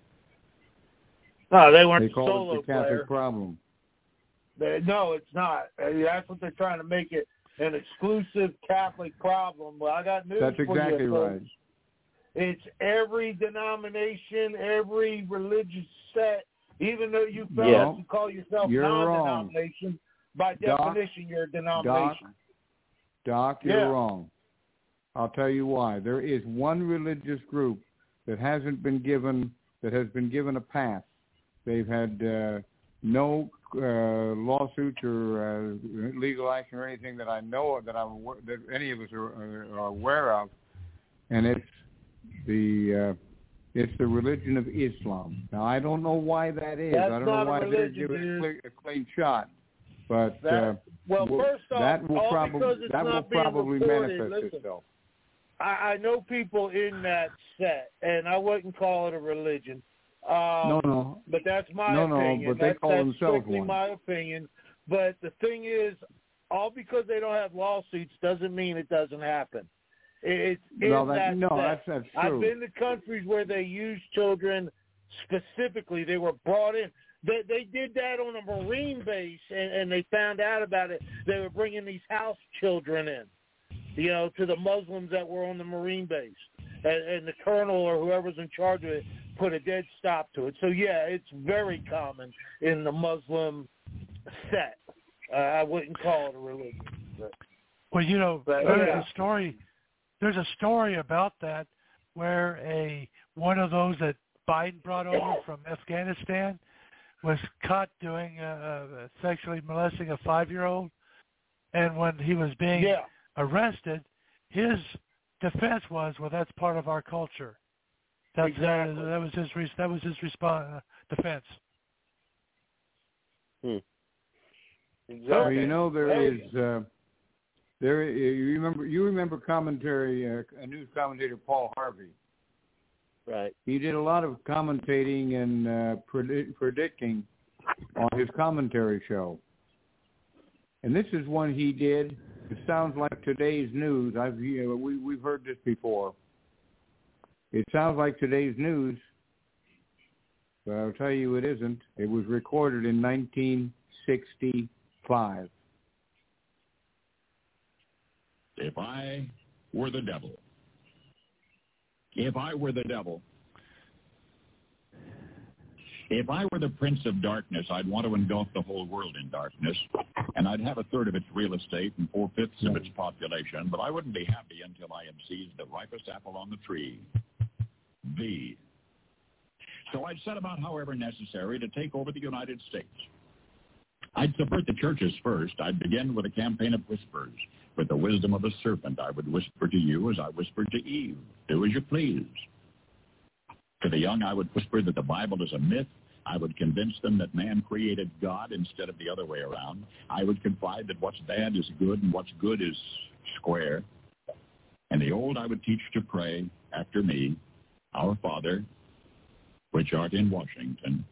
Speaker 6: No, they weren't.
Speaker 5: They call it the Catholic problem.
Speaker 6: No, it's not. That's what they're trying to make it, an exclusive Catholic problem. Well, I got news for you.
Speaker 5: That's exactly right.
Speaker 6: It's every denomination, every religious sect. Even though you fellas who call yourself non-denomination, by definition, you're a denomination.
Speaker 5: Doc, you're wrong. I'll tell you why. There is one religious group that has been given a pass. They've had no lawsuits or legal action or anything that I know of, that any of us are aware of, and it's the religion of Islam. Now, I don't know why that is. I don't know why they didn't give it a clean shot. But
Speaker 6: first off,
Speaker 5: that will probably manifest itself.
Speaker 6: I know people in that set, and I wouldn't call it a religion.
Speaker 5: No.
Speaker 6: But that's my opinion.
Speaker 5: But they call themselves
Speaker 6: strictly
Speaker 5: one.
Speaker 6: my opinion. But the thing is, all because they don't have lawsuits doesn't mean it doesn't happen. That's true. I've been to countries where they use children specifically. They were brought in. They did that on a Marine base, and they found out about it. They were bringing these house children in, to the Muslims that were on the Marine base. And the colonel or whoever's in charge of it put a dead stop to it. So, yeah, it's very common in the Muslim set. I wouldn't call it a religion.
Speaker 7: Well, there's a story about that where one of those that Biden brought over from Afghanistan was caught doing sexually molesting a 5-year-old, and when he was being arrested, his defense was, "Well, that's part of our culture." That was his defense.
Speaker 6: Exactly.
Speaker 5: Well, you remember commentary, a news commentator, Paul Harvey.
Speaker 4: Right.
Speaker 5: He did a lot of commentating and predicting on his commentary show. And this is one he did. It sounds like today's news. We've heard this before. It sounds like today's news, but I'll tell you it isn't. It was recorded in 1965.
Speaker 13: If I were the devil. If I were the devil. If I were the prince of darkness, I'd want to engulf the whole world in darkness, and I'd have a third of its real estate and 4/5 of its population, but I wouldn't be happy until I had seized the ripest apple on the tree. So I'd set about, however necessary, to take over the United States. I'd subvert the churches first. I'd begin with a campaign of whispers. With the wisdom of a serpent, I would whisper to you as I whispered to Eve, "Do as you please." To the young, I would whisper that the Bible is a myth. I would convince them that man created God instead of the other way around. I would confide that what's bad is good and what's good is square. And the old I would teach to pray after me, "Our Father, which art in Washington."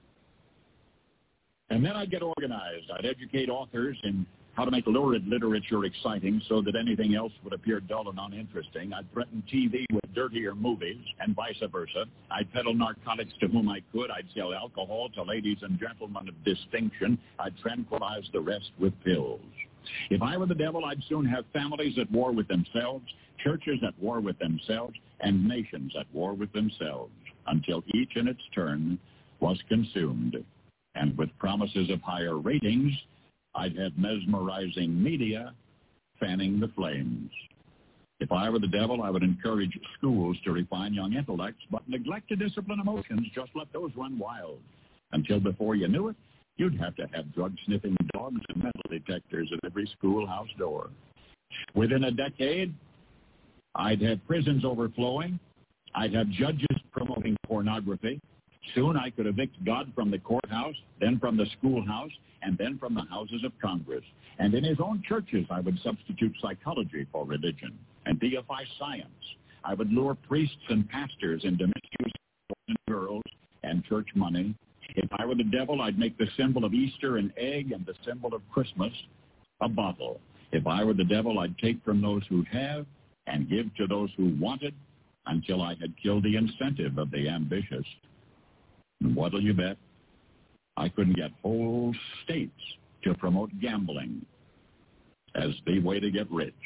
Speaker 13: And then I'd get organized. I'd educate authors in how to make lurid literature exciting so that anything else would appear dull and uninteresting. I'd threaten TV with dirtier movies and vice versa. I'd peddle narcotics to whom I could. I'd sell alcohol to ladies and gentlemen of distinction. I'd tranquilize the rest with pills. If I were the devil, I'd soon have families at war with themselves, churches at war with themselves, and nations at war with themselves, until each in its turn was consumed. And with promises of higher ratings, I'd have mesmerizing media fanning the flames. If I were the devil, I would encourage schools to refine young intellects, but neglect to discipline emotions. Just let those run wild. Until before you knew it, you'd have to have drug-sniffing dogs and metal detectors at every schoolhouse door. Within a decade, I'd have prisons overflowing. I'd have judges promoting pornography. Soon I could evict God from the courthouse, then from the schoolhouse, and then from the houses of Congress. And in his own churches, I would substitute psychology for religion and deify science. I would lure priests and pastors into misusing girls and church money. If I were the devil, I'd make the symbol of Easter an egg and the symbol of Christmas a bottle. If I were the devil, I'd take from those who have and give to those who wanted until I had killed the incentive of the ambitious. And what'll you bet? I couldn't get whole states to promote gambling as the way to get rich.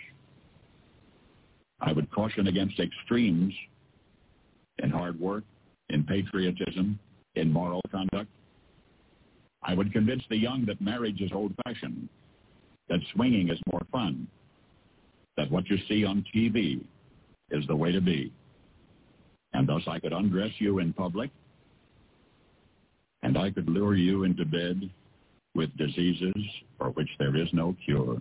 Speaker 13: I would caution against extremes in hard work, in patriotism, in moral conduct. I would convince the young that marriage is old-fashioned, that swinging is more fun, that what you see on TV is the way to be. And thus I could undress you in public, and I could lure you into bed with diseases for which there is no cure.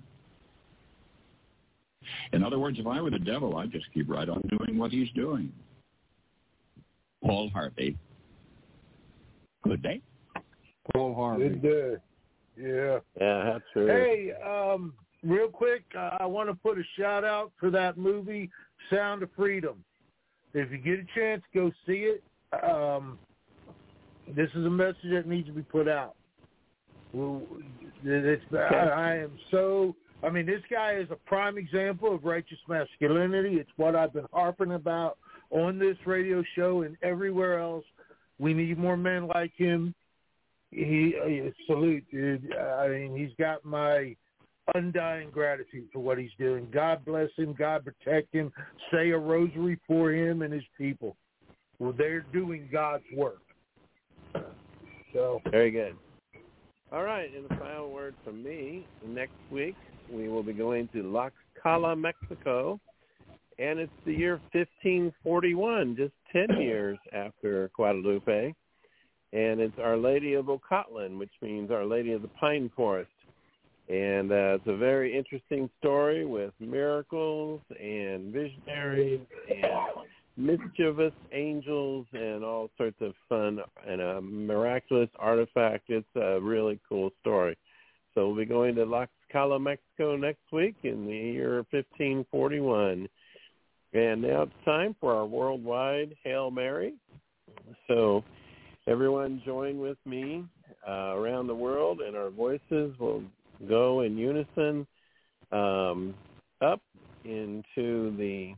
Speaker 13: In other words, if I were the devil, I'd just keep right on doing what he's doing. Paul Harvey. Good day.
Speaker 5: Paul Harvey.
Speaker 6: Good day. Yeah.
Speaker 4: Yeah, that's true.
Speaker 6: Hey, real quick, I want to put a shout out for that movie, Sound of Freedom. If you get a chance, go see it. This is a message that needs to be put out. This guy is a prime example of righteous masculinity. It's what I've been harping about on this radio show and everywhere else. We need more men like him. Salute, dude. I mean, he's got my undying gratitude for what he's doing. God bless him. God protect him. Say a rosary for him and his people. Well, they're doing God's work. So
Speaker 4: very good. All right, and the final word from me. Next week, we will be going to Tlaxcala, Mexico, and it's the year 1541, just 10 years after Guadalupe, and it's Our Lady of Ocotlan, which means Our Lady of the Pine Forest. And it's a very interesting story with miracles and visionaries and mischievous angels and all sorts of fun and a miraculous artifact. It's a really cool story. So we'll be going to Tlaxcala, Mexico next week in the year 1541. And now it's time for our worldwide Hail Mary. So everyone join with me around the world, and our voices will go in unison up into the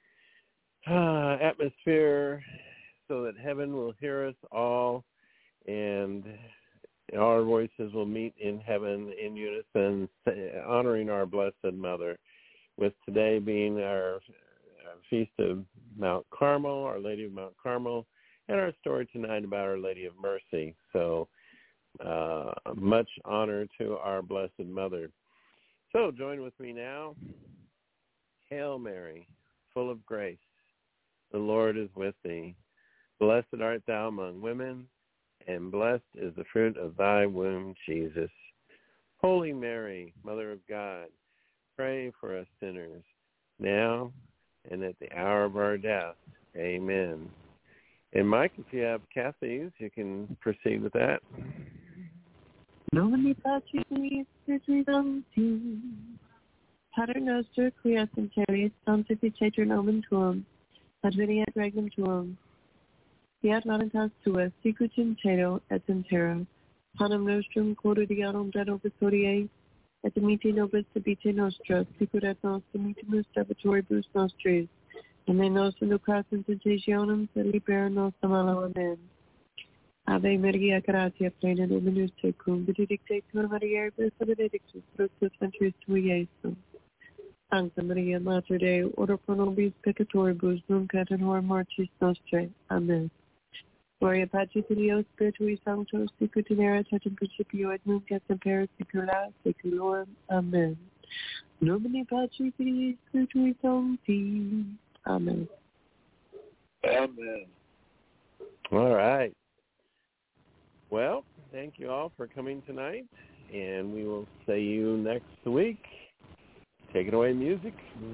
Speaker 4: atmosphere so that heaven will hear us all, and our voices will meet in heaven in unison, honoring our Blessed Mother, with today being our Feast of Mount Carmel, Our Lady of Mount Carmel, and our story tonight about Our Lady of Mercy. So much honor to our Blessed Mother. So join with me now. Hail Mary, full of grace, the Lord is with thee. Blessed art thou among women, and blessed is the fruit of thy womb, Jesus. Holy Mary, Mother of God, pray for us sinners, now and at the hour of our death. Amen. And Mike, if you have Kathy's, you can proceed with that.
Speaker 14: Nomini Patris Spiritus Sancti, Pater Noster, qui es in terris, sanctificetur nomen tuum, adveniat regnum tuum, fiat voluntas tua, sicut in cielo et in terra, panem nostrum quotidianum da nobis hodie, et dimitte nobis debite nostra, sicut et nos dimittimus debitoribus nostris, and me nos inducas in tentationem, sed libera nos a malo. Amen. Ave Maria, gratia plena, Dominus tecum, benedicta Maria, benedictus fructus ventris tui, Iesus. Sancta Maria, Mater Dei, ora pro nobis peccatoribus, nunc et in hora mortis nostrae. Amen. Gloria Patri Filio Spiritui Sancto, sicut in erat et in principio et nunc et semper saecula saeculorum. Amen. Nomine Patri Filii Spiritui Sancti. Amen.
Speaker 6: Amen.
Speaker 4: All right. Well, thank you all for coming tonight, and we will see you next week. Take it away, music.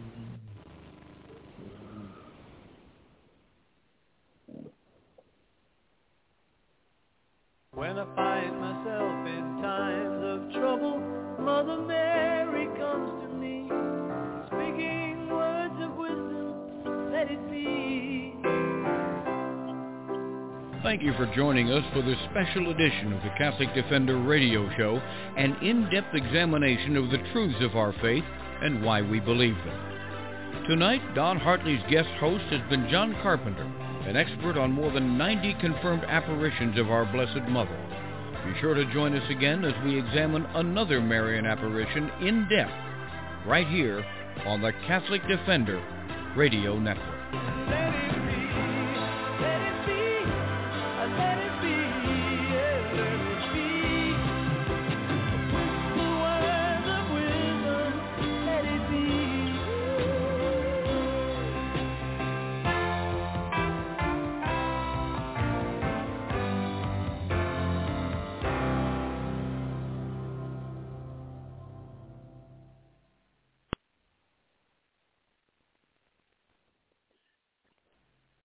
Speaker 9: When I find myself in times of trouble, Mother Mary comes to me, speaking words of wisdom, let it be.
Speaker 3: Thank you for joining us for this special edition of the Catholic Defender Radio Show, an in-depth examination of the truths of our faith and why we believe them. Tonight, Don Hartley's guest host has been John Carpenter, an expert on more than 90 confirmed apparitions of our Blessed Mother. Be sure to join us again as we examine another Marian apparition in depth, right here on the Catholic Defender Radio Network.